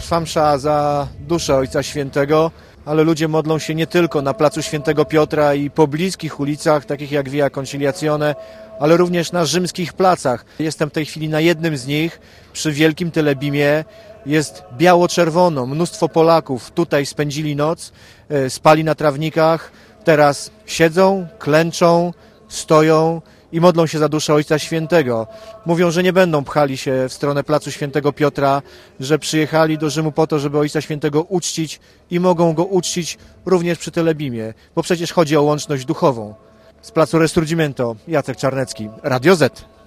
trwa msza za duszę Ojca Świętego, ale ludzie modlą się nie tylko na placu Świętego Piotra i pobliskich ulicach, takich jak Via Conciliazione, ale również na rzymskich placach. Jestem w tej chwili na jednym z nich, przy Wielkim Telebimie. Jest biało-czerwono, mnóstwo Polaków tutaj spędzili noc, spali na trawnikach, teraz siedzą, klęczą, stoją i modlą się za duszę Ojca Świętego. Mówią, że nie będą pchali się w stronę placu Świętego Piotra, że przyjechali do Rzymu po to, żeby Ojca Świętego uczcić i mogą go uczcić również przy Telebimie, bo przecież chodzi o łączność duchową. Z placu Resurgimento, Jacek Czarnecki, Radio Z.